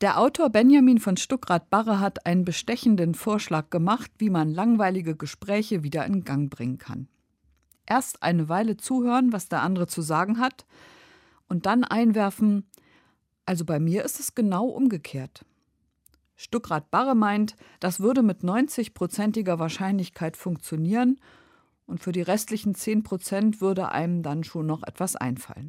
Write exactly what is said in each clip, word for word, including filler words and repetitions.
Der Autor Benjamin von Stuckrad-Barre hat einen bestechenden Vorschlag gemacht, wie man langweilige Gespräche wieder in Gang bringen kann. Erst eine Weile zuhören, was der andere zu sagen hat, und dann einwerfen: Also bei mir ist es genau umgekehrt. Stuckrad-Barre meint, das würde mit neunzig-prozentiger Wahrscheinlichkeit funktionieren und für die restlichen zehn Prozent würde einem dann schon noch etwas einfallen.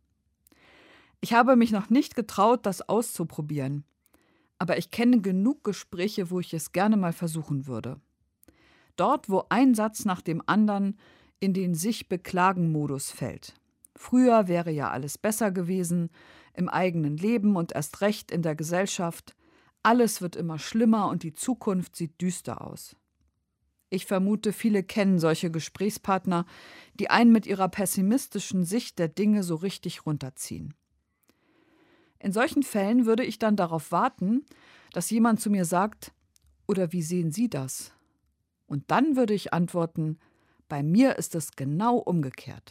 Ich habe mich noch nicht getraut, das auszuprobieren, aber ich kenne genug Gespräche, wo ich es gerne mal versuchen würde. Dort, wo ein Satz nach dem anderen in den Sich-Beklagen-Modus fällt. Früher wäre ja alles besser gewesen, im eigenen Leben und erst recht in der Gesellschaft. Alles wird immer schlimmer und die Zukunft sieht düster aus. Ich vermute, viele kennen solche Gesprächspartner, die einen mit ihrer pessimistischen Sicht der Dinge so richtig runterziehen. In solchen Fällen würde ich dann darauf warten, dass jemand zu mir sagt: Oder wie sehen Sie das? Und dann würde ich antworten: Bei mir ist es genau umgekehrt.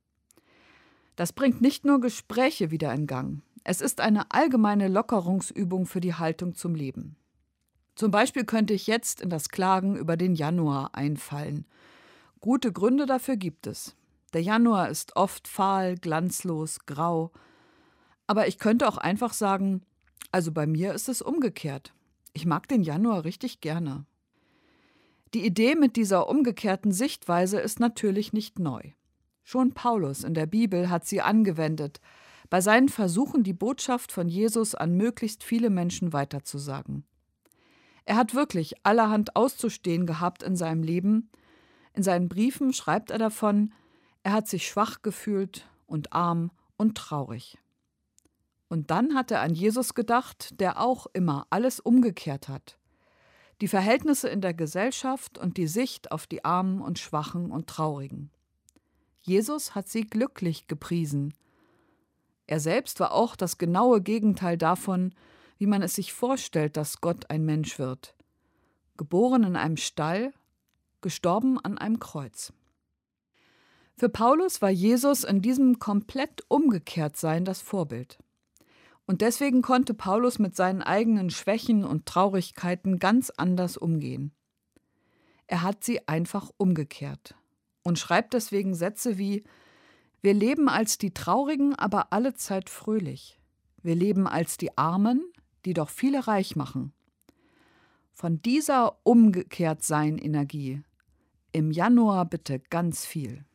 Das bringt nicht nur Gespräche wieder in Gang. Es ist eine allgemeine Lockerungsübung für die Haltung zum Leben. Zum Beispiel könnte ich jetzt in das Klagen über den Januar einfallen. Gute Gründe dafür gibt es. Der Januar ist oft fahl, glanzlos, grau. Aber ich könnte auch einfach sagen: Also bei mir ist es umgekehrt. Ich mag den Januar richtig gerne. Die Idee mit dieser umgekehrten Sichtweise ist natürlich nicht neu. Schon Paulus in der Bibel hat sie angewendet, bei seinen Versuchen, die Botschaft von Jesus an möglichst viele Menschen weiterzusagen. Er hat wirklich allerhand auszustehen gehabt in seinem Leben. In seinen Briefen schreibt er davon, er hat sich schwach gefühlt und arm und traurig. Und dann hat er an Jesus gedacht, der auch immer alles umgekehrt hat. Die Verhältnisse in der Gesellschaft und die Sicht auf die Armen und Schwachen und Traurigen. Jesus hat sie glücklich gepriesen. Er selbst war auch das genaue Gegenteil davon, wie man es sich vorstellt, dass Gott ein Mensch wird. Geboren in einem Stall, gestorben an einem Kreuz. Für Paulus war Jesus in diesem komplett Umgekehrtsein das Vorbild. Und deswegen konnte Paulus mit seinen eigenen Schwächen und Traurigkeiten ganz anders umgehen. Er hat sie einfach umgekehrt und schreibt deswegen Sätze wie: Wir leben als die Traurigen, aber allezeit fröhlich. Wir leben als die Armen, die doch viele reich machen. Von dieser Umgekehrtsein-Energie im Januar bitte ganz viel.